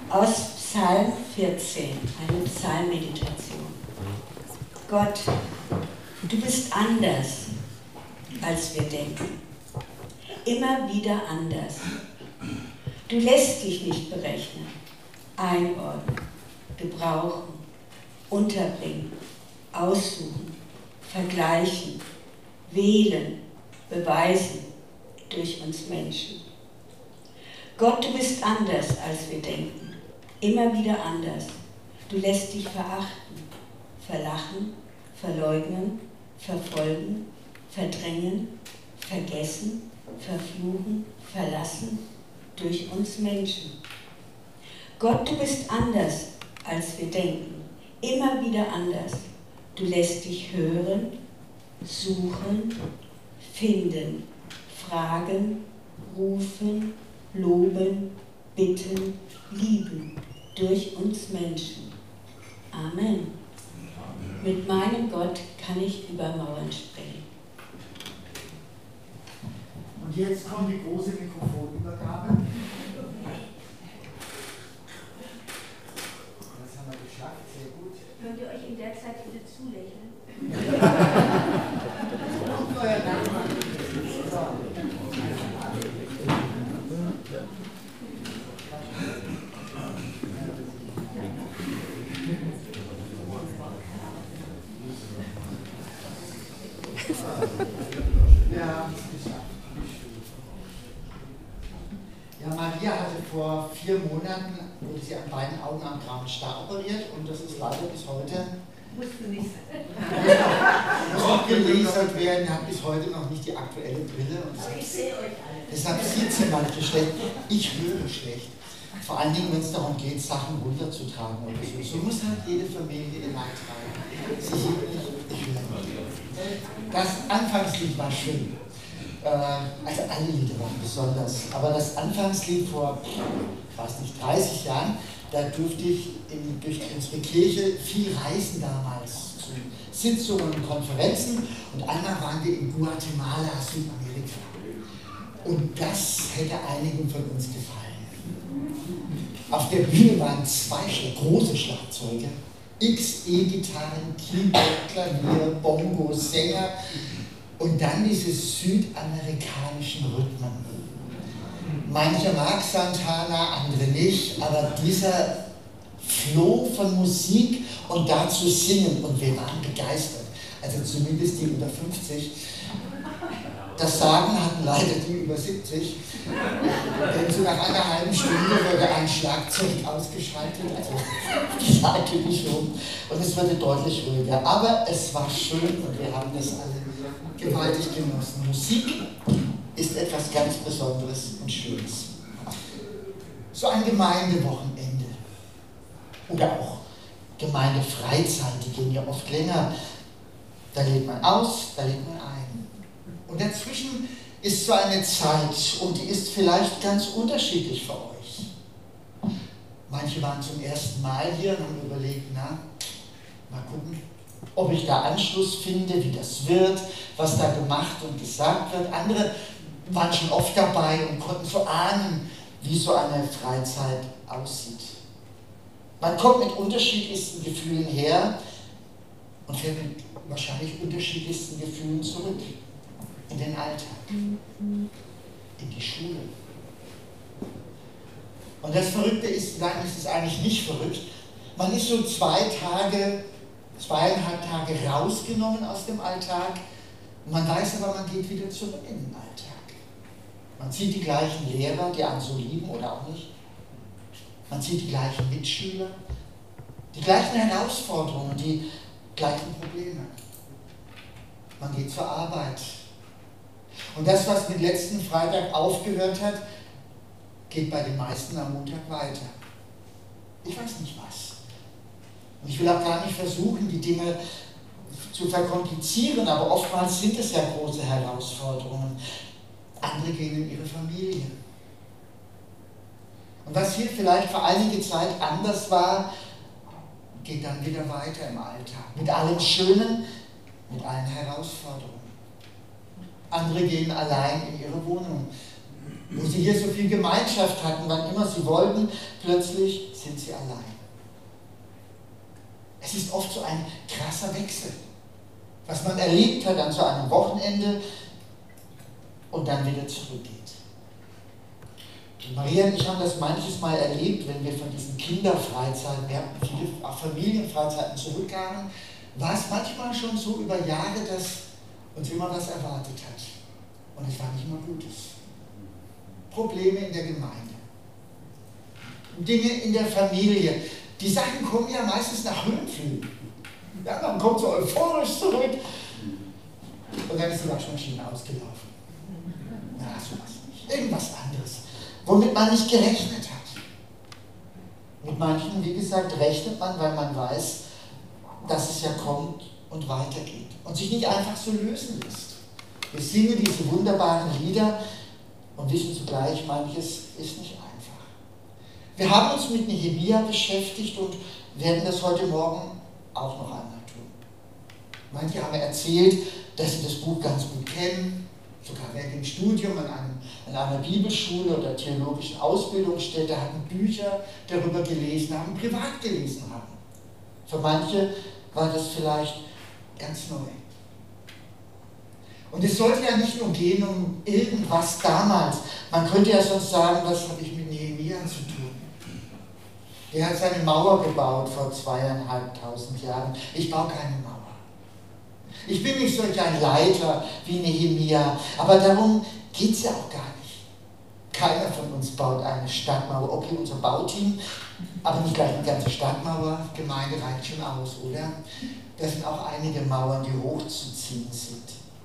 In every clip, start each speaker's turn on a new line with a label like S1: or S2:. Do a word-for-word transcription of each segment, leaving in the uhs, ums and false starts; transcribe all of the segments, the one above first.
S1: Aus Psalm vierzehn, eine Psalmmeditation. Gott, du bist anders, als wir denken. Immer wieder anders. Du lässt dich nicht berechnen, einordnen, gebrauchen, unterbringen, aussuchen, vergleichen, wählen, beweisen durch uns Menschen. Gott, du bist anders, als wir denken. Immer wieder anders. Du lässt dich verachten, verlachen, verleugnen, verfolgen, verdrängen, vergessen, verfluchen, verlassen durch uns Menschen. Gott, du bist anders, als wir denken. Immer wieder anders. Du lässt dich hören, suchen, finden, fragen, rufen, loben, bitten, lieben durch uns Menschen. Amen. Mit meinem Gott kann ich über Mauern springen.
S2: Und jetzt kommt die große Mikrofonübergabe. Das haben wir geschafft, sehr gut.
S3: Könnt ihr euch in der Zeit bitte zulächeln?
S2: Und euer Name. Ja, ja, Maria hatte vor vier Monaten, wurde sie an beiden Augen am grauen Star operiert und das ist leider bis heute.
S3: Musste nicht sein.
S2: Muss noch gelasert werden, hat bis heute noch nicht die aktuelle Brille. Und
S3: Aber ich sehe euch alle.
S2: Deshalb sieht sie manche schlecht. Ich höre schlecht. Vor allen Dingen, wenn es darum geht, Sachen runterzutragen oder so. So muss halt jede Familie ihr Leid tragen. Sie sieht nicht, ich höre nicht. Das Anfangslied war schön. Äh, also alle Lieder waren besonders. Aber das Anfangslied vor, ich weiß nicht, dreißig Jahren, da durfte ich in, durch unsere Kirche viel reisen damals. Zu Sitzungen und Konferenzen. Und einmal waren wir in Guatemala, Südamerika. Und das hätte einigen von uns gefallen. Auf der Bühne waren zwei große Schlagzeuge, X E-Gitarren, Keyboard, Klavier, Bongo, Sänger und dann diese südamerikanischen Rhythmen. Mancher mag Santana, andere nicht, aber dieser Flow von Musik und dazu singen und wir waren begeistert, also zumindest die über fünfzig. Das Sagen hatten leider die über siebzig, denn so nach einer halben Stunde wurde ein Schlagzeug ausgeschaltet, also die Seite nicht rum, und es wurde deutlich ruhiger. Aber es war schön und wir haben das alle gewaltig genossen. Musik ist etwas ganz Besonderes und Schönes. So ein Gemeindewochenende oder auch Gemeindefreizeit, die gehen ja oft länger. Da lädt man aus, da lädt man ein. Und dazwischen ist so eine Zeit und die ist vielleicht ganz unterschiedlich für euch. Manche waren zum ersten Mal hier und haben überlegt, na, mal gucken, ob ich da Anschluss finde, wie das wird, was da gemacht und gesagt wird. Andere waren schon oft dabei und konnten so ahnen, wie so eine Freizeit aussieht. Man kommt mit unterschiedlichsten Gefühlen her und fährt mit wahrscheinlich unterschiedlichsten Gefühlen zurück. In den Alltag, in die Schule. Und das Verrückte ist, nein, es ist eigentlich nicht verrückt, man ist so zwei Tage, zweieinhalb Tage rausgenommen aus dem Alltag, man weiß aber, man geht wieder zurück in den Alltag. Man sieht die gleichen Lehrer, die einen so lieben oder auch nicht. Man sieht die gleichen Mitschüler, die gleichen Herausforderungen, die gleichen Probleme. Man geht zur Arbeit. Und das, was mit letzten Freitag aufgehört hat, geht bei den meisten am Montag weiter. Ich weiß nicht was. Und ich will auch gar nicht versuchen, die Dinge zu verkomplizieren, aber oftmals sind es ja große Herausforderungen. Andere gehen in ihre Familie. Und was hier vielleicht für einige Zeit anders war, geht dann wieder weiter im Alltag. Mit allem Schönen, mit allen Herausforderungen. Andere gehen allein in ihre Wohnung. wo sie hier so viel Gemeinschaft hatten, wann immer sie wollten, plötzlich sind sie allein. Es ist oft so ein krasser Wechsel, was man erlebt hat an so einem Wochenende und dann wieder zurückgeht. Und Maria und ich haben das manches Mal erlebt, wenn wir von diesen Kinderfreizeiten, wir hatten viele auch Familienfreizeiten zurückkamen, war es manchmal schon so über Jahre, dass uns immer was erwartet hat. Und es war nicht immer Gutes. Probleme in der Gemeinde. Dinge in der Familie. Die Sachen kommen ja meistens nach Höhenflügen. Ja, man kommt so euphorisch zurück und dann ist die Waschmaschine ausgelaufen. Na, sowas nicht. Irgendwas anderes, womit man nicht gerechnet hat. Mit manchen, wie gesagt, rechnet man, weil man weiß, dass es ja kommt und weitergeht und sich nicht einfach so lösen lässt. Wir singen diese wunderbaren Lieder und wissen zugleich, manches ist nicht einfach. Wir haben uns mit Nehemia beschäftigt und werden das heute Morgen auch noch einmal tun. Manche haben erzählt, dass sie das Buch ganz gut kennen, sogar während dem Studium an, einem, an einer Bibelschule oder theologischen Ausbildungsstätte hatten Bücher darüber gelesen haben, privat gelesen haben. Für manche war das vielleicht ganz neu. Und es sollte ja nicht nur gehen um irgendwas damals. Man könnte ja sonst sagen, was habe ich mit Nehemia zu tun? Der hat seine Mauer gebaut vor zweieinhalbtausend Jahren. Ich baue keine Mauer. Ich bin nicht solch ein Leiter wie Nehemia, aber darum geht es ja auch gar nicht. Keiner von uns baut eine Stadtmauer. Okay, unser Bauteam, aber nicht gleich eine ganze Stadtmauer. Gemeinde reicht schon aus, oder? Da sind auch einige Mauern, die hochzuziehen sind.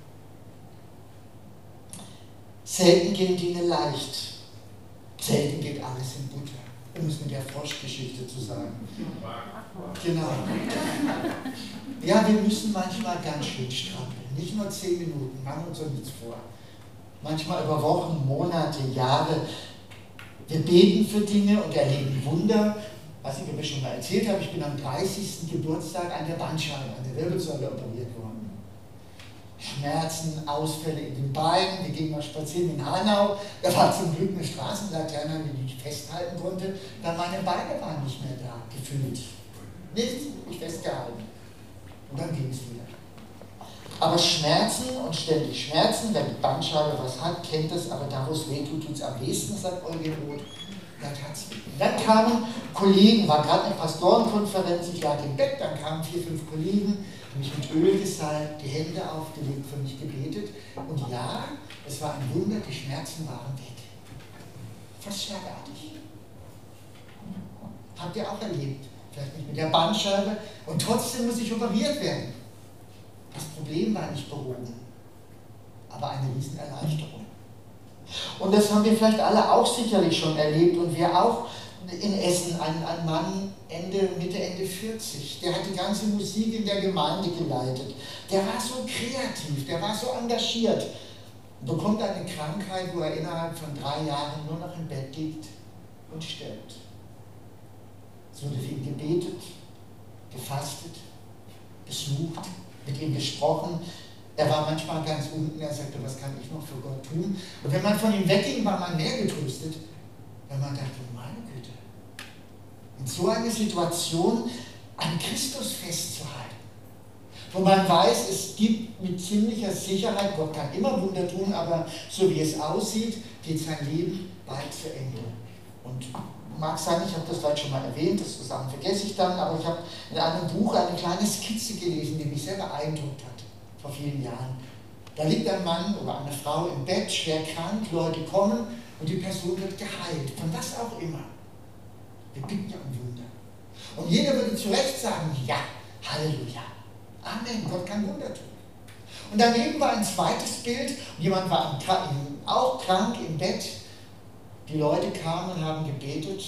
S2: Selten gehen Dinge leicht. Selten geht alles in Butter. Um es mit der Froschgeschichte zu sagen. Genau. Ja, wir müssen manchmal ganz schön strampeln. Nicht nur zehn Minuten, machen wir uns doch nichts vor. Manchmal über Wochen, Monate, Jahre. Wir beten für Dinge und erleben Wunder. Was ich aber schon mal erzählt habe, ich bin am dreißigsten Geburtstag an der Bandscheibe, an der Wirbelsäule operiert worden. Schmerzen, Ausfälle in den Beinen, wir gingen mal spazieren in Hanau, da war zum Glück eine Straßenlaterne, die ich festhalten konnte, weil meine Beine waren nicht mehr da, gefühlt. Nichts, ich festgehalten. Und dann ging es wieder. Aber Schmerzen und ständig Schmerzen, wer mit Bandscheibe was hat, kennt das, aber da wo es weh tut, tut es am besten, sagt Eugen Roth. Da tat's weh. Dann kamen Kollegen, war gerade eine Pastorenkonferenz, ich lag im Bett, dann kamen vier, fünf Kollegen, mich mit Öl gesalbt, die Hände aufgelegt, für mich gebetet. Und ja, es war ein Wunder, die Schmerzen waren weg. Fast schlagartig. Habt ihr auch erlebt? Vielleicht nicht mit der Bandscheibe. Und trotzdem muss ich operiert werden. Das Problem war nicht behoben, aber eine Riesenerleichterung. Und das haben wir vielleicht alle auch sicherlich schon erlebt und wir auch in Essen, ein, ein Mann Ende, Mitte, Ende vierzig, der hat die ganze Musik in der Gemeinde geleitet. Der war so kreativ, der war so engagiert. Bekommt eine Krankheit, wo er innerhalb von drei Jahren nur noch im Bett liegt und stirbt. Es wurde für ihn gebetet, gefastet, gesucht, mit ihm gesprochen. Er war manchmal ganz unten, er sagte, was kann ich noch für Gott tun? Und wenn man von ihm wegging, war man mehr getröstet, weil man dachte, meine Güte, in so einer Situation an Christus festzuhalten, wo man weiß, es gibt mit ziemlicher Sicherheit, Gott kann immer Wunder tun, aber so wie es aussieht, geht sein Leben bald zu Ende. Und mag sein, ich habe das vielleicht schon mal erwähnt, das Zusammen vergesse ich dann, aber ich habe in einem Buch eine kleine Skizze gelesen, die mich sehr beeindruckt hat, vor vielen Jahren. Da liegt ein Mann oder eine Frau im Bett, schwer krank, Leute kommen und die Person wird geheilt, von was auch immer. Wir bitten ja um Wunder. Und jeder würde zu Recht sagen, ja, Halleluja, Amen, Gott kann Wunder tun. Und daneben war ein zweites Bild, jemand war auch krank im Bett, die Leute kamen und haben gebetet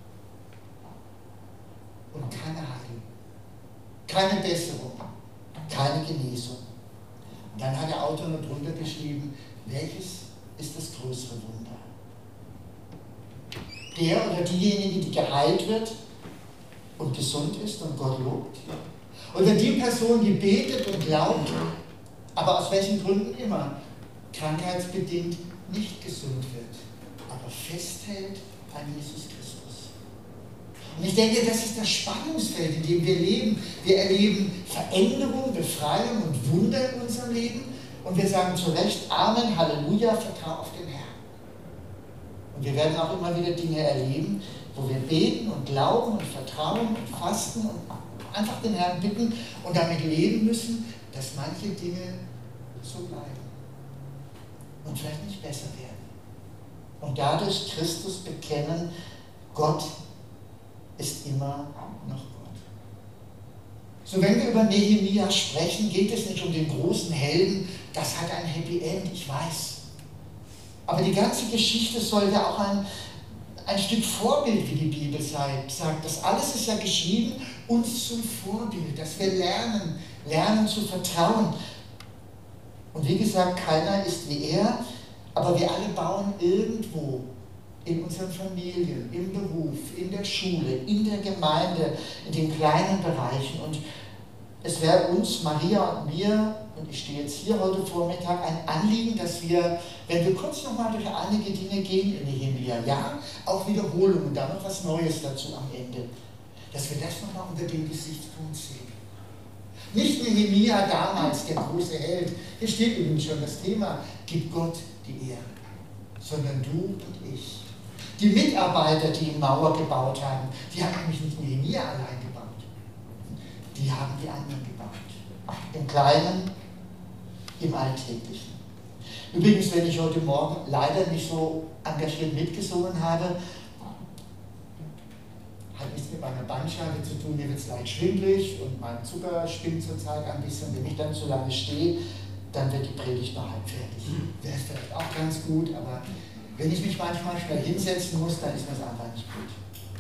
S2: und keine Heilung, keine Besserung, keine Genesung. Und dann hat der Autor noch drunter geschrieben, welches ist das größere Wunder? Der oder diejenige, die geheilt wird und gesund ist und Gott lobt? Oder die Person, die betet und glaubt, aber aus welchen Gründen immer krankheitsbedingt nicht gesund wird aber festhält an Jesus Christus. Und ich denke, das ist das Spannungsfeld, in dem wir leben. Wir erleben Veränderung, Befreiung und Wunder in unserem Leben und wir sagen zu Recht, Amen, Halleluja, vertrau auf den Herrn. Und wir werden auch immer wieder Dinge erleben, wo wir beten und glauben und vertrauen und fasten und einfach den Herrn bitten und damit leben müssen, dass manche Dinge so bleiben und vielleicht nicht besser werden. Und dadurch Christus bekennen, Gott ist immer noch Gott. So, wenn wir über Nehemia sprechen, geht es nicht um den großen Helden, das hat ein Happy End, ich weiß. Aber die ganze Geschichte soll ja auch ein, ein Stück Vorbild, wie die Bibel sagt. Das alles ist ja geschrieben, uns zum Vorbild, dass wir lernen, lernen zu vertrauen. Und wie gesagt, keiner ist wie er, aber wir alle bauen irgendwo in unseren Familien, im Beruf, in der Schule, in der Gemeinde, in den kleinen Bereichen. Und es wäre uns, Maria und mir, und ich stehe jetzt hier heute Vormittag, ein Anliegen, dass wir, wenn wir kurz nochmal durch einige Dinge gehen in Nehemia, ja, auch Wiederholung und dann noch was Neues dazu am Ende, dass wir das nochmal unter dem Gesichtspunkt sehen. Nicht Nehemia damals, der große Held, hier steht übrigens schon das Thema, gib Gott die Ehre, sondern du und ich. Die Mitarbeiter, die die Mauer gebaut haben, die haben nämlich nicht Nehemia allein gebaut, die haben die anderen gebaut. Im Kleinen, im Alltäglichen. Übrigens, wenn ich heute Morgen leider nicht so engagiert mitgesungen habe, hat nichts mit meiner Bandscheibe zu tun, mir wird es leicht schwindelig und mein Zucker spinnt zurzeit ein bisschen. Wenn ich dann zu lange stehe, dann wird die Predigt noch halb fertig. Wäre es vielleicht auch ganz gut, aber wenn ich mich manchmal schnell hinsetzen muss, dann ist das einfach nicht gut.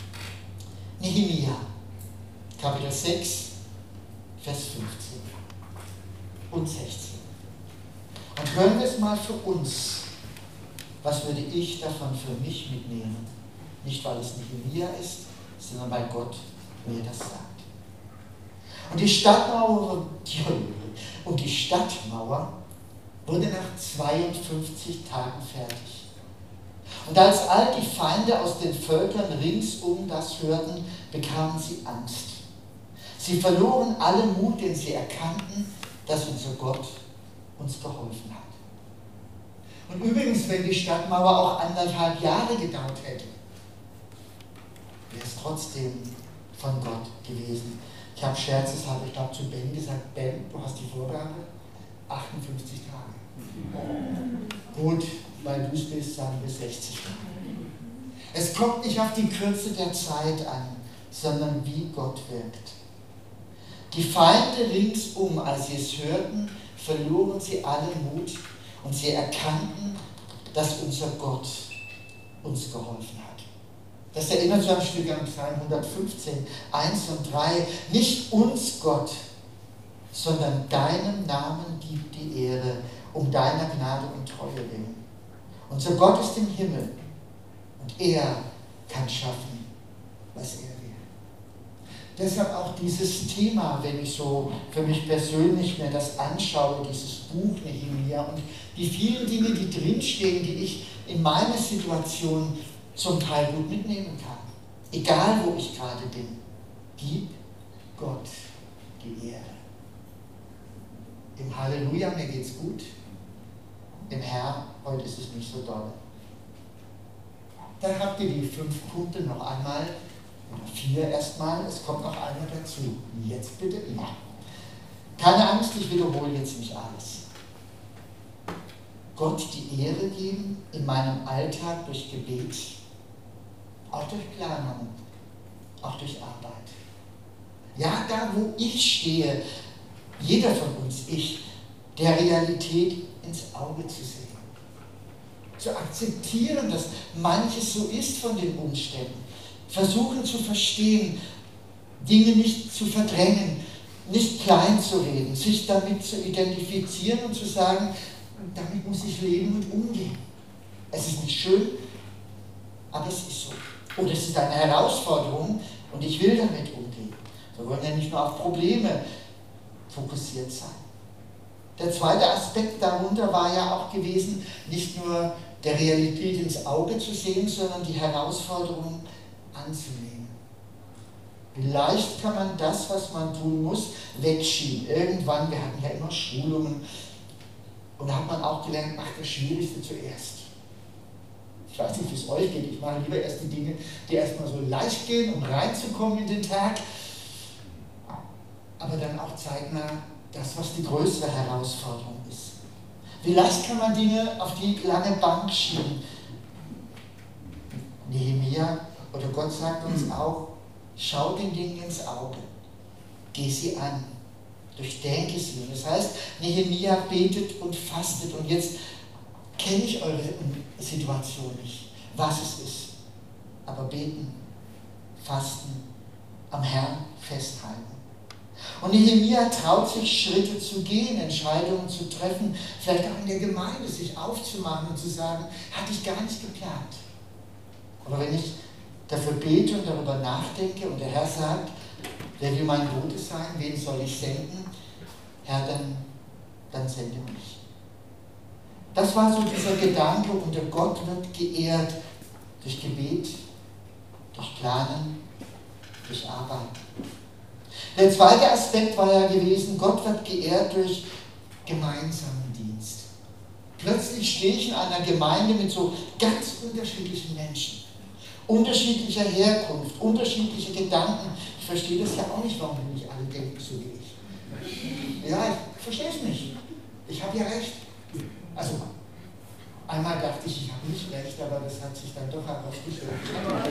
S2: Nehemia, Kapitel sechs, Vers fünfzehn und sechzehn. Und hören wir es mal für uns. Was würde ich davon für mich mitnehmen? Nicht, weil es Nehemia ist, sondern weil Gott mir das sagt. Und die Stadtmauer, und die Stadtmauer wurde nach zweiundfünfzig Tagen fertig. Und als all die Feinde aus den Völkern ringsum das hörten, bekamen sie Angst. Sie verloren alle Mut, denn sie erkannten, dass unser Gott uns geholfen hat. Und übrigens, wenn die Stadtmauer auch anderthalb Jahre gedauert hätte, wäre es trotzdem von Gott gewesen. Ich habe scherzeshalber, ich glaube, zu Ben gesagt, Ben, du hast die Vorgabe, achtundfünfzig Tage. Gut, weil du es bist, sagen wir sechzig Tage. Es kommt nicht auf die Kürze der Zeit an, sondern wie Gott wirkt. Die Feinde ringsum, als sie es hörten, verloren sie alle Mut und sie erkannten, dass unser Gott uns geholfen hat. Das erinnert so ein Stück an Psalm hundertfünfzehn, eins und drei. Nicht uns, Gott, sondern deinem Namen gib die Ehre, um deiner Gnade und Treue willen. Unser Gott ist im Himmel und er kann schaffen, was er will. Deshalb auch dieses Thema, wenn ich so für mich persönlich mir das anschaue, dieses Buch Nehemia und die vielen Dinge, die drinstehen, die ich in meiner Situation zum Teil gut mitnehmen kann. Egal, wo ich gerade bin. Gib Gott die Ehre. Im Halleluja, mir geht's gut. Im Herrn, heute ist es nicht so doll. Dann habt ihr die fünf Punkte noch einmal, oder vier erstmal, es kommt noch einer dazu. Jetzt bitte, ja. Keine Angst, ich wiederhole jetzt nicht alles. Gott die Ehre geben in meinem Alltag durch Gebet, auch durch Planung, auch durch Arbeit. Ja, da wo ich stehe, jeder von uns, ich, der Realität ins Auge zu sehen. Zu akzeptieren, dass manches so ist von den Umständen. Versuchen zu verstehen, Dinge nicht zu verdrängen, nicht klein zu reden, sich damit zu identifizieren und zu sagen, damit muss ich leben und umgehen. Es ist nicht schön, aber es ist so. Und es ist eine Herausforderung und ich will damit umgehen. Wir wollen ja nicht nur auf Probleme fokussiert sein. Der zweite Aspekt darunter war ja auch gewesen, nicht nur der Realität ins Auge zu sehen, sondern die Herausforderung anzunehmen. Vielleicht kann man das, was man tun muss, wegschieben. Irgendwann, wir hatten ja immer Schulungen, und da hat man auch gelernt, macht das Schwierigste zuerst. Ich weiß nicht, wie es euch geht, ich mache lieber erst die Dinge, die erstmal so leicht gehen, um reinzukommen in den Tag, aber dann auch zeitnah das, was die größere Herausforderung ist. Wie leicht kann man Dinge auf die lange Bank schieben? Nehemia oder Gott sagt uns auch, schau den Dingen ins Auge, geh sie an, durchdenke sie. Und das heißt, Nehemia betet und fastet. Und jetzt kenne ich eure Situation nicht, was es ist. Aber beten, fasten, am Herrn festhalten. Und Nehemia traut sich, Schritte zu gehen, Entscheidungen zu treffen, vielleicht auch in der Gemeinde sich aufzumachen und zu sagen, hatte ich gar nicht geplant. Aber wenn ich dafür bete und darüber nachdenke und der Herr sagt, wer will mein Bote sein, wen soll ich senden? Herr, dann, dann sende mich. Das war so dieser Gedanke, und der Gott wird geehrt durch Gebet, durch Planen, durch Arbeit. Der zweite Aspekt war ja gewesen, Gott wird geehrt durch gemeinsamen Dienst. Plötzlich stehe ich in einer Gemeinde mit so ganz unterschiedlichen Menschen. Unterschiedlicher Herkunft, unterschiedliche Gedanken. Ich verstehe das ja auch nicht, warum nicht alle denken so wie ich. Ja, ich verstehe es nicht. Ich habe ja recht. Also, einmal dachte ich, ich habe nicht recht, aber das hat sich dann doch herausgestellt.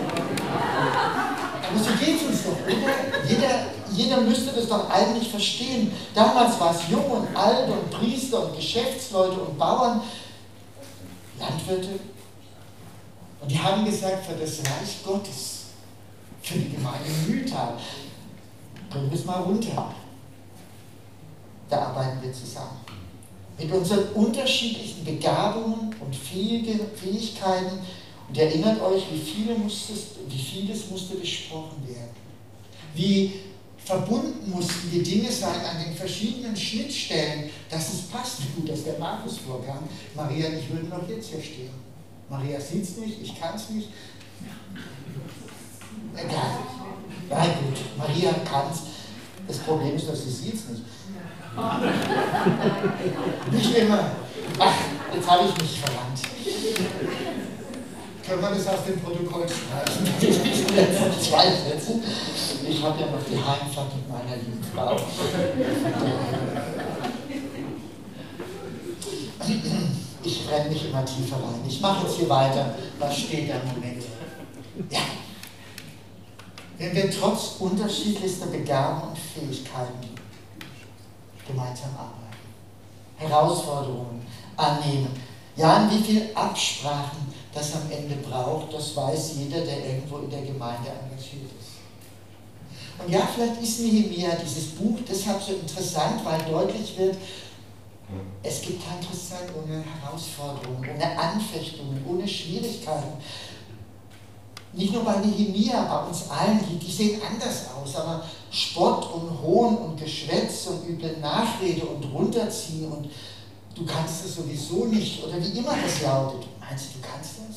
S2: Aber so geht es uns doch, oder? Jeder, jeder müsste das doch eigentlich verstehen. Damals war es jung und alt und Priester und Geschäftsleute und Bauern, Landwirte. Und die haben gesagt, für das Reich Gottes, für die Gemeinde Mühltal, bringen wir es mal runter. Da arbeiten wir zusammen. Mit unseren unterschiedlichen Begabungen und Fähigkeiten. Und erinnert euch, wie, viele musstest, wie vieles musste besprochen werden. Wie verbunden mussten die Dinge sein an den verschiedenen Schnittstellen, dass es passt. Wie gut, dass der Markus vorkam. Maria, ich würde noch jetzt hier stehen. Maria sieht es nicht, ich kann es nicht. Egal. Na gut, Maria kann es. Das Problem ist, dass sie sieht es nicht. Nicht immer. Ach, jetzt habe ich mich verlangt. Können wir das aus dem Protokoll schreiben? Die letzten zwei Sätze. Ich habe ja noch die Heimfahrt mit meiner lieben Frau. Ich brenne mich immer tiefer rein. Ich mache jetzt hier weiter. Was steht da im Moment? Ja. Wenn wir trotz unterschiedlichster Begabungen und Fähigkeiten gemeinsam arbeiten, Herausforderungen annehmen, ja, und wie viel Absprachen das am Ende braucht, das weiß jeder, der irgendwo in der Gemeinde engagiert ist. Und ja, vielleicht ist Nehemia dieses Buch deshalb so interessant, weil deutlich wird, es gibt kein Christsein ohne Herausforderungen, ohne Anfechtungen, ohne Schwierigkeiten. Nicht nur bei Nehemia, bei uns allen, die, die sehen anders aus, aber Spott und Hohn und Geschwätz und üble Nachrede und Runterziehen und du kannst es sowieso nicht oder wie immer das lautet. Meinst du, du kannst das?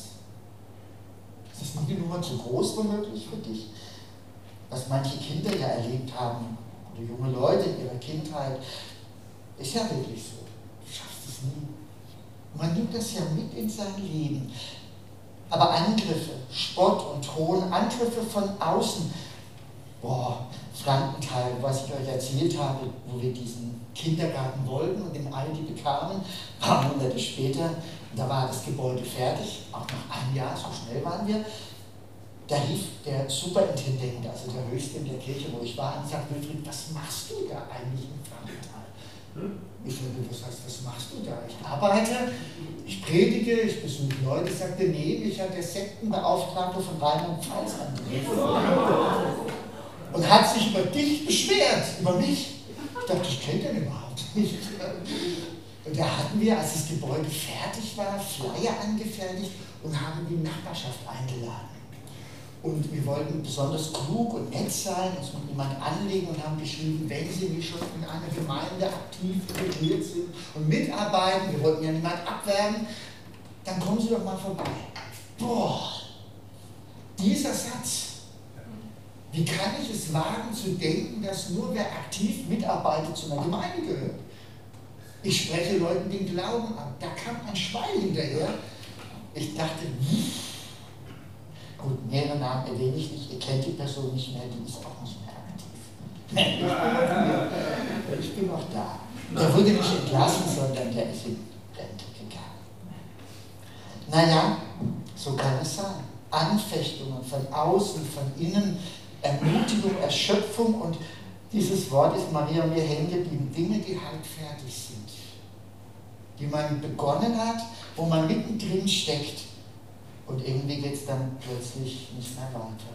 S2: Ist das nicht eine Nummer zu groß womöglich für dich? Was manche Kinder ja erlebt haben oder junge Leute in ihrer Kindheit, ist ja wirklich so. Du schaffst es nie. Man nimmt das ja mit in sein Leben. Aber Angriffe, Spott und Hohn, Angriffe von außen, boah, Frankenthal, was ich euch erzählt habe, wo wir diesen Kindergarten wollten und den Aldi bekamen, ein paar Monate später, da war das Gebäude fertig, auch nach einem Jahr, so schnell waren wir, da rief der Superintendent, also der Höchste in der Kirche, wo ich war, und sagte, Wilfried, was machst du da eigentlich in Frankenthal? Ich sagte, was heißt, was machst du da? Ich arbeite, ich predige, ich besuche Leute. Ich sagte, nee, mich hat der Sektenbeauftragte von Rheinland-Pfalz angerufen und hat sich über dich beschwert, über mich. Ich dachte, ich kenne den überhaupt nicht. Und da hatten wir, als das Gebäude fertig war, Flyer angefertigt und haben die Nachbarschaft eingeladen. Und wir wollten besonders klug und nett sein, uns mit jemand anlegen und haben geschrieben, wenn Sie nicht schon in einer Gemeinde aktiv integriert sind und mitarbeiten, wir wollten ja niemand abwerben, dann kommen Sie doch mal vorbei. Boah, dieser Satz. Wie kann ich es wagen zu denken, dass nur wer aktiv mitarbeitet zu einer Gemeinde gehört? Ich spreche Leuten den Glauben an. Da kam ein Schwein hinterher. Ich dachte, hm. Gut, mehrere Namen erwähne ich nicht. Ihr kennt die Person nicht mehr, die ist auch nicht mehr aktiv. Ich bin noch da. Der wurde nicht entlassen, sondern der ist in Rente gegangen. Naja, so kann es sein. Anfechtungen von außen, von innen, Ermutigung, Erschöpfung und dieses Wort ist Maria mir hängen geblieben. Dinge, die halbfertig sind, die man begonnen hat, wo man mittendrin steckt und irgendwie geht es dann plötzlich nicht mehr weiter.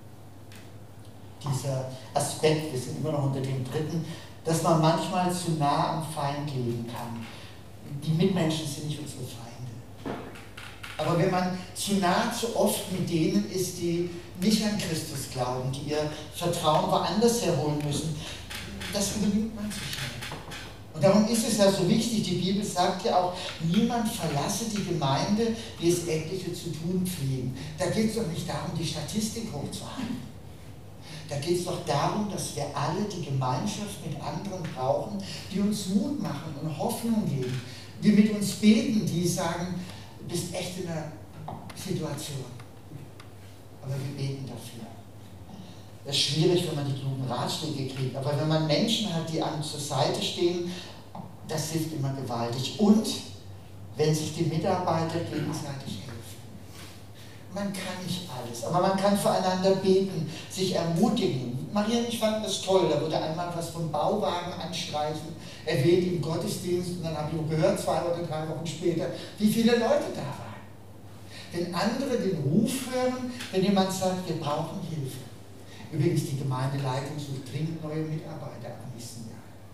S2: Dieser Aspekt, wir sind immer noch unter dem dritten, dass man manchmal zu nah am Feind leben kann. Die Mitmenschen sind nicht unsere Feinde. Aber wenn man zu nah, zu oft mit denen ist, die nicht an Christus glauben, die ihr Vertrauen woanders herholen müssen, das übernimmt man sich nicht. Und darum ist es ja so wichtig, die Bibel sagt ja auch, niemand verlasse die Gemeinde, wie es etliche zu tun pflegen. Da geht es doch nicht darum, die Statistik hochzuhalten. Da geht es doch darum, dass wir alle die Gemeinschaft mit anderen brauchen, die uns Mut machen und Hoffnung geben, die mit uns beten, die sagen, du bist echt in einer Situation. Aber wir beten dafür. Das ist schwierig, wenn man die klugen Ratschläge kriegt, aber wenn man Menschen hat, die einem zur Seite stehen, das hilft immer gewaltig. Und wenn sich die Mitarbeiter gegenseitig helfen. Man kann nicht alles, aber man kann füreinander beten, sich ermutigen. Maria und ich fanden das toll, da wurde einmal was vom Bauwagen anstreichen erwähnt im Gottesdienst und dann habe ich gehört, zwei oder drei Wochen später, wie viele Leute da waren. Wenn andere den Ruf hören, wenn jemand sagt, wir brauchen Hilfe. Übrigens, die Gemeindeleitung sucht dringend neue Mitarbeiter am nächsten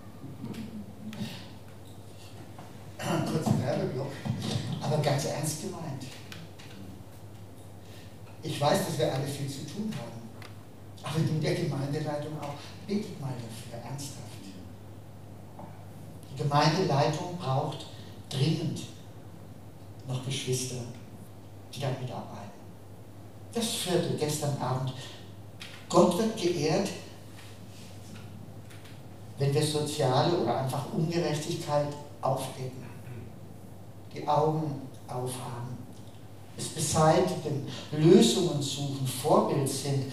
S2: Jahr. Kurzer Werbeblock, aber ganz ernst gemeint. Ich weiß, dass wir alle viel zu tun haben, aber du der Gemeindeleitung auch, betet mal dafür, ernsthaft. Die Gemeindeleitung braucht dringend noch Geschwister, die da mitarbeiten. Das vierte, gestern Abend. Gott wird geehrt, wenn wir soziale oder einfach Ungerechtigkeit aufdecken, die Augen aufhaben, es beseitigen, Lösungen suchen, Vorbild sind.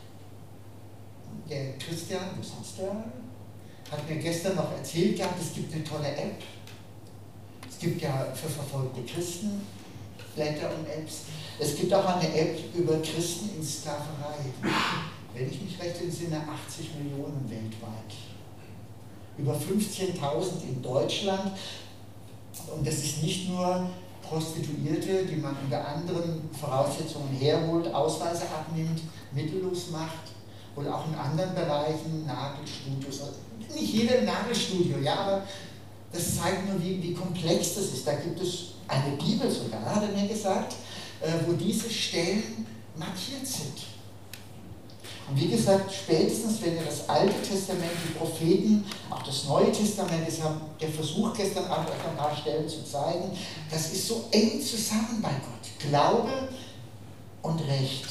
S2: Der Christian, wo sitzt der? Hat mir gestern noch erzählt gehabt, es gibt eine tolle App. Es gibt ja für verfolgte Christen Blätter und Apps. Es gibt auch eine App über Christen in Sklaverei. Wenn ich mich recht entsinne, achtzig Millionen weltweit. Über fünfzehntausend in Deutschland. Und das ist nicht nur Prostituierte, die man unter anderen Voraussetzungen herholt, Ausweise abnimmt, mittellos macht. Und auch in anderen Bereichen, Nagelstudios. Nicht jeder im Nagelstudio, ja, aber das zeigt nur, wie, wie komplex das ist. Da gibt es eine Bibel sogar, hat er mir gesagt, wo diese Stellen markiert sind. Und wie gesagt, spätestens wenn ihr das Alte Testament, die Propheten, auch das Neue Testament, das haben der Versuch gestern Abend euch ein paar Stellen zu zeigen, das ist so eng zusammen bei Gott. Glaube und Recht.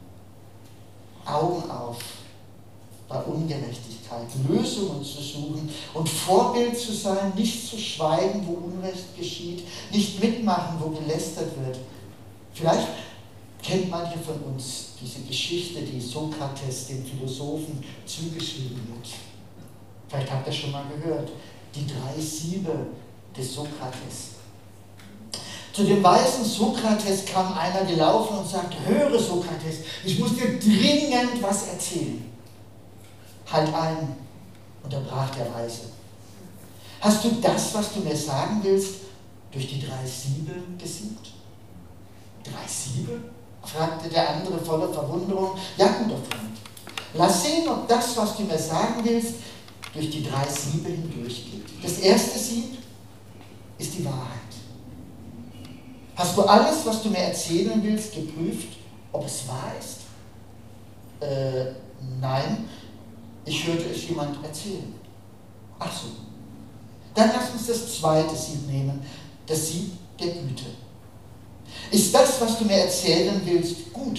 S2: Augen auf bei Ungerechtigkeit, Lösungen zu suchen und Vorbild zu sein, nicht zu schweigen, wo Unrecht geschieht, nicht mitmachen, wo gelästert wird. Vielleicht kennt manche von uns diese Geschichte, die Sokrates, dem Philosophen, zugeschrieben wird. Vielleicht habt ihr schon mal gehört, die drei Siebe des Sokrates. Zu dem weisen Sokrates kam einer gelaufen und sagte, höre Sokrates, ich muss dir dringend was erzählen. Halt ein, unterbrach der Weise. Hast du das, was du mir sagen willst, durch die drei Siebe gesiebt? Drei Siebe? Fragte der andere voller Verwunderung. Ja, guter Freund, lass sehen, ob das, was du mir sagen willst, durch die drei Siebe hindurchgeht. Das erste Sieb ist die Wahrheit. Hast du alles, was du mir erzählen willst, geprüft, ob es wahr ist? Äh, nein, ich hörte es jemand erzählen. Ach so. Dann lass uns das zweite Sieb nehmen, das Sieb der Güte. Ist das, was du mir erzählen willst, gut?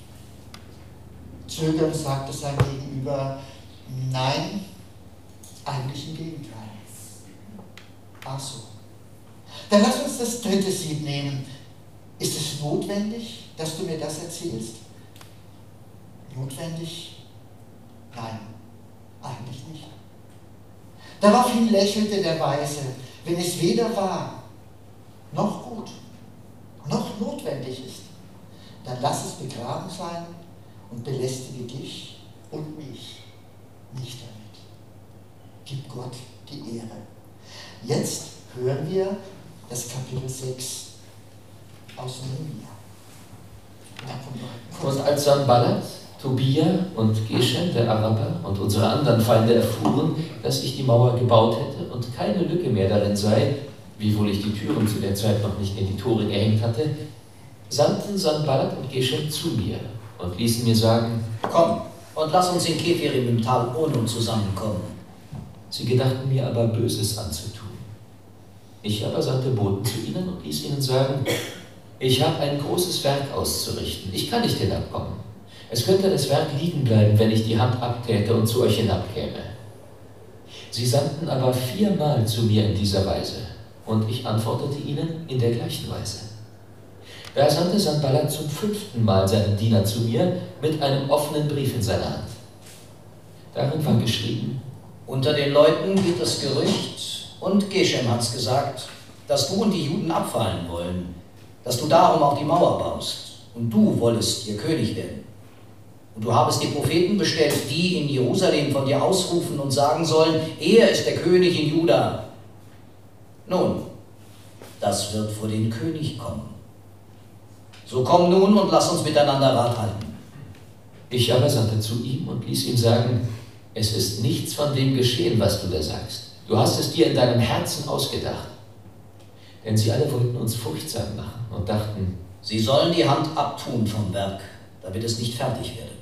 S2: Zögernd sagte sein Gegenüber, nein, eigentlich im Gegenteil. Ach so. Dann lass uns das dritte Sieb nehmen. Ist es notwendig, dass du mir das erzählst? Notwendig? Nein, eigentlich nicht. Daraufhin lächelte der Weise, wenn es weder wahr noch gut noch notwendig ist, dann lass es begraben sein und belästige dich und mich nicht damit. Gib Gott die Ehre. Jetzt hören wir das Kapitel sechs aus Nehemia.
S4: Und als Sanballat, Tobia und Geshem, der Araber, und unsere anderen Feinde erfuhren, dass ich die Mauer gebaut hätte und keine Lücke mehr darin sei, wiewohl ich die Türen zu der Zeit noch nicht in die Tore gehängt hatte, sandten Sanballat und Geshem zu mir und ließen mir sagen:
S5: Komm und lass uns in Kefirim im Tal Ono zusammenkommen.
S4: Sie gedachten mir aber Böses anzutun. Ich aber sandte Boten zu ihnen und ließ ihnen sagen: Ich habe ein großes Werk auszurichten, ich kann nicht hinabkommen. Es könnte das Werk liegen bleiben, wenn ich die Hand abtäte und zu euch hinabkäme. Sie sandten aber viermal zu mir in dieser Weise, und ich antwortete ihnen in der gleichen Weise. Da sandte Sanballat zum fünften Mal seinen Diener zu mir mit einem offenen Brief in seiner Hand. Darin war geschrieben:
S5: Unter den Leuten geht das Gerücht, und Geshem hat's gesagt, dass du und die Juden abfallen wollen, dass du darum auch die Mauer baust, und du wollest ihr König werden. Und du habest die Propheten bestellt, die in Jerusalem von dir ausrufen und sagen sollen: Er ist der König in Juda. Nun, das wird vor den König kommen. So komm nun und lass uns miteinander Rat halten.
S4: Ich aber sandte zu ihm und ließ ihm sagen: Es ist nichts von dem geschehen, was du da sagst. Du hast es dir in deinem Herzen ausgedacht. Denn sie alle wollten uns furchtsam machen und dachten:
S5: Sie sollen die Hand abtun vom Werk, damit es nicht fertig werde.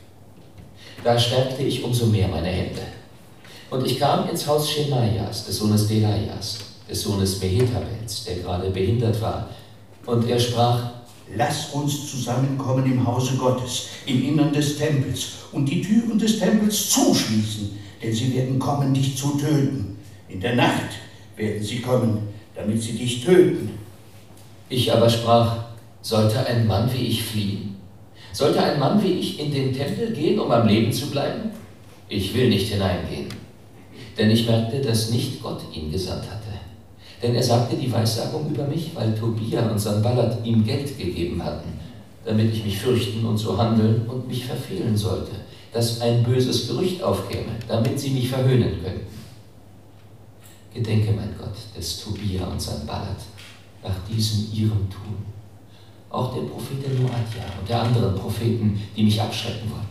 S4: Da stärkte ich umso mehr meine Hände. Und ich kam ins Haus Schemaias, des Sohnes Delaias, des Sohnes Mehetabels, der gerade behindert war. Und er sprach:
S6: Lass uns zusammenkommen im Hause Gottes, im Innern des Tempels, und die Türen des Tempels zuschließen, denn sie werden kommen, dich zu töten. In der Nacht werden sie kommen, damit sie dich töten.
S4: Ich aber sprach: Sollte ein Mann wie ich fliehen? Sollte ein Mann wie ich in den Tempel gehen, um am Leben zu bleiben? Ich will nicht hineingehen. Denn ich merkte, dass nicht Gott ihn gesandt hatte. Denn er sagte die Weissagung über mich, weil Tobia und Sanballat ihm Geld gegeben hatten, damit ich mich fürchten und so handeln und mich verfehlen sollte, dass ein böses Gerücht aufkäme, damit sie mich verhöhnen könnten. Gedenke, mein Gott, des Tobia und Sanballat, nach diesem ihrem Tun. Auch der Prophetin Noadia und der anderen Propheten, die mich abschrecken wollten.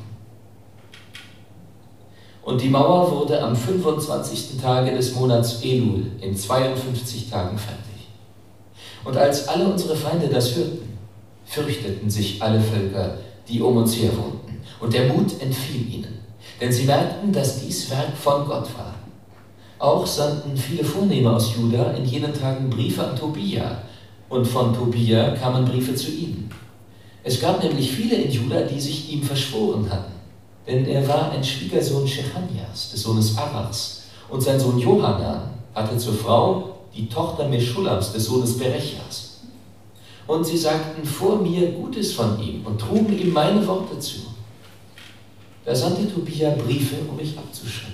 S4: Und die Mauer wurde am fünfundzwanzigsten Tage des Monats Elul in zweiundfünfzig Tagen fertig. Und als alle unsere Feinde das hörten, fürchteten sich alle Völker, die um uns her wohnten, und der Mut entfiel ihnen, denn sie merkten, dass dies Werk von Gott war. Auch sandten viele Vornehme aus Juda in jenen Tagen Briefe an Tobia, und von Tobia kamen Briefe zu ihnen. Es gab nämlich viele in Juda, die sich ihm verschworen hatten, denn er war ein Schwiegersohn Schechanias, des Sohnes Arachs, und sein Sohn Johanan hatte zur Frau die Tochter Meschulams, des Sohnes Berechas. Und sie sagten vor mir Gutes von ihm und trugen ihm meine Worte zu. Da sandte Tobia Briefe, um mich abzuschrecken.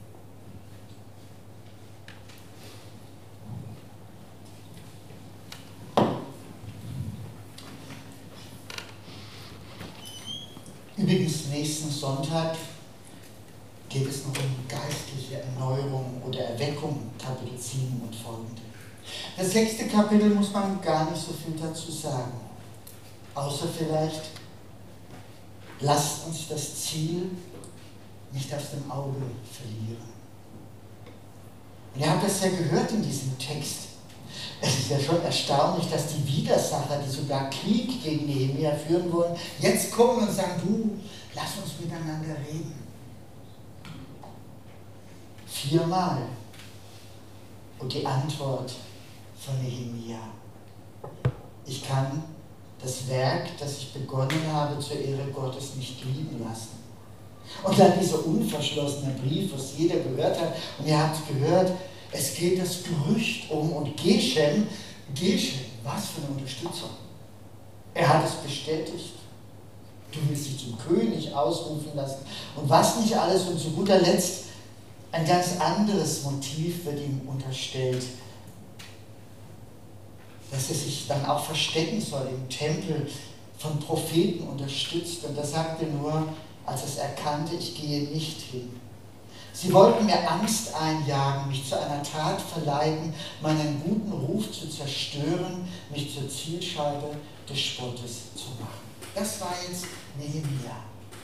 S2: Übrigens, nächsten Sonntag geht es noch um geistliche Erneuerung oder Erweckung, Kapitel sieben und folgende. Das sechste Kapitel muss man gar nicht so viel dazu sagen, außer vielleicht, lasst uns das Ziel nicht aus dem Auge verlieren. Und ihr habt das ja gehört in diesem Text. Es ist ja schon erstaunlich, dass die Widersacher, die sogar Krieg gegen Nehemia führen wollen, jetzt kommen und sagen: Du, lass uns miteinander reden. Viermal. Und die Antwort von Nehemia: Ich kann das Werk, das ich begonnen habe, zur Ehre Gottes nicht liegen lassen. Und dann dieser unverschlossene Brief, was jeder gehört hat. Und ihr habt gehört, es geht das Gerücht um. Und Geshem, Geshem, was für eine Unterstützung. Er hat es bestätigt. Du willst dich zum König ausrufen lassen. Und was nicht alles. Und zu guter Letzt, ein ganz anderes Motiv wird ihm unterstellt. Dass er sich dann auch verstecken soll im Tempel, von Propheten unterstützt. Und da sagt er nur, als er es erkannte, ich gehe nicht hin. Sie wollten mir Angst einjagen, mich zu einer Tat verleiten, meinen guten Ruf zu zerstören, mich zur Zielscheibe des Spottes zu machen. Das war jetzt Nehemia.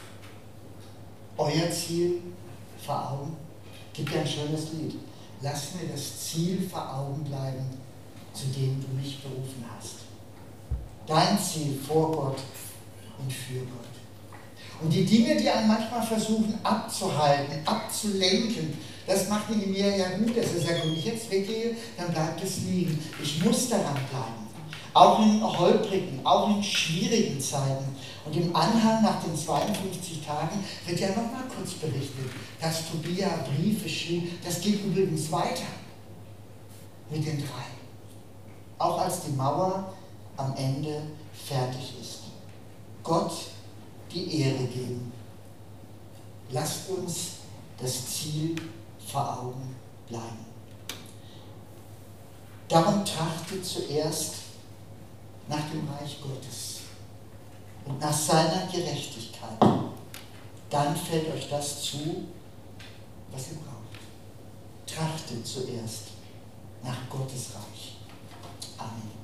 S2: Euer Ziel vor Augen? Gibt ja ein schönes Lied. Lass mir das Ziel vor Augen bleiben, zu dem du mich berufen hast. Dein Ziel vor Gott und für Gott. Und die Dinge, die einen manchmal versuchen abzuhalten, abzulenken, das macht Nehemia ja gut, dass er sagt, wenn ich jetzt weggehe, dann bleibt es liegen. Ich muss daran bleiben. Auch in holprigen, auch in schwierigen Zeiten. Und im Anhang nach den zweiundfünfzig Tagen wird ja nochmal kurz berichtet, dass Tobia Briefe schrieb. Das geht übrigens weiter mit den drei. Auch als die Mauer am Ende fertig ist. Gott die Ehre geben. Lasst uns das Ziel vor Augen bleiben. Darum trachtet zuerst nach dem Reich Gottes und nach seiner Gerechtigkeit. Dann fällt euch das zu, was ihr braucht. Trachtet zuerst nach Gottes Reich. Amen.